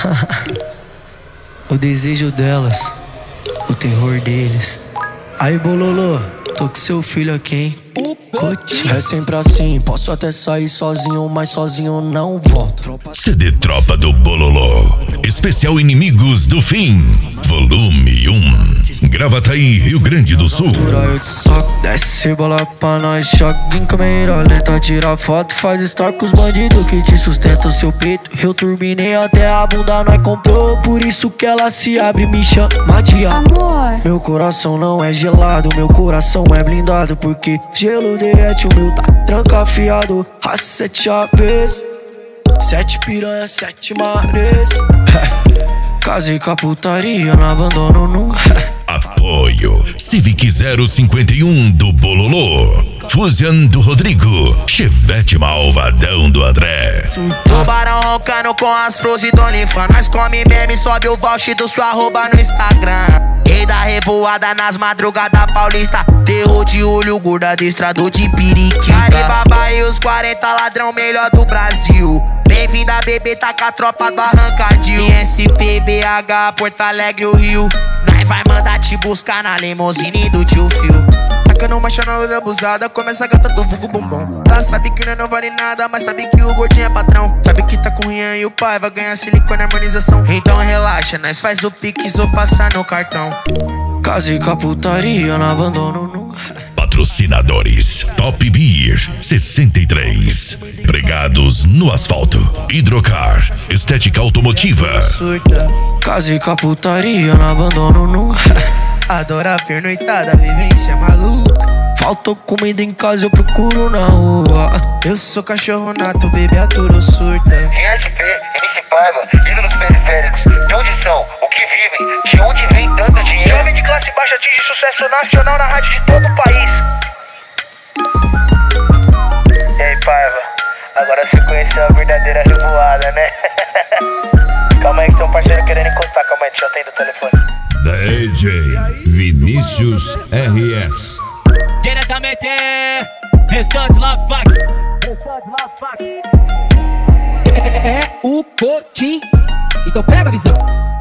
O desejo delas, o terror deles. Aí, Bololô, tô com seu filho aqui, hein? Cotinho. É sempre assim, posso até sair sozinho, mas sozinho não volto. CD Tropa do Bololô, especial Inimigos do Fim, volume 1, Gravataí, Rio Grande do Sul. Eu te soco, desce bola pra nós, choque em câmera lenta, tira foto, faz story com os bandidos que te sustentam seu peito. Eu turbinei até a bunda, nós comprou, por isso que ela se abre e me chama de amor. Meu coração não é gelado, meu coração é blindado, porque gelo derrete, o meu tá trancafiado. A 7 APs, 7 piranha, 7 mares. Casei com a putaria, não abandono nunca. Apoio Civic 051 do Bololô, Fusion do Rodrigo, Chevette Malvadão do André. Tubarão roncando com as flores do Olifa. Nós come meme, sobe o voucher do sua arroba no Instagram. Rei da revoada nas madrugadas paulista. Terror de olho, gorda adestrador de periquita. Alibaba e os 40 ladrão melhor do Brasil. Bem-vinda, bebê, tá com a tropa do Arrancadil. ISP, BH, Porto Alegre, o Rio. Nós vai mandar te buscar na limousine do tio Phil. Tacando marcha na loura abusada, começa a gata do vulgo bombom. Ela sabe que não vale nada, mas sabe que o gordinho é patrão. Sabe que tá com o Rian e o pai vai ganhar silicone e harmonização. Então relaxa, nós faz o pix ou passar no cartão. Casei com a putaria, não abandono nunca. Patrocinadores Top Beer 63, Pregados no Asfalto, Hidrocar, Estética Automotiva. Casei com a putaria, não abandono nunca. Adora a pernoitada, vivência maluca. Faltou comida em casa, eu procuro na rua. Eu sou cachorro nato, bebê aturo surta. ISP, MC Paiva, ídolos periféricos. De onde são? O que vivem? De onde vem tanto dinheiro? Jovem de classe baixa atinge sucesso nacional na rádio de todo o país. E aí, Paiva? Agora você conheceu a verdadeira revoada, né? Calma aí que tem um parceiro querendo encostar. Calma aí, deixa eu atender o telefone. DJ Vinícius RS. Diretamente, Restante Love Fuck. É o Cotim. Então pega a visão.